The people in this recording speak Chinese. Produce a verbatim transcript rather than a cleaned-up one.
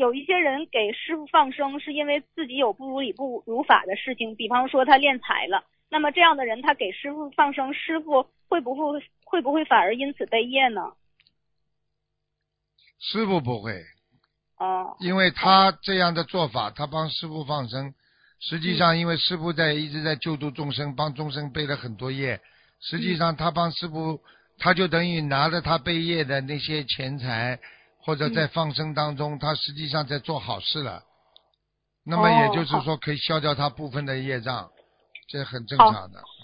有一些人给师傅放生是因为自己有不如理不如法的事情，比方说他敛财了，那么这样的人他给师傅放生，师傅会不会会不会反而因此背业呢？ 师傅不会， 哦， 因为他这样的做法，他帮师傅放生，实际上因为师傅在一直在救度众生，帮众生背了很多业，实际上他帮师傅，他就等于拿着他背业的那些钱财，或者在放生当中，他实际上在做好事了。那么也就是说，可以消掉他部分的业障，这很正常的。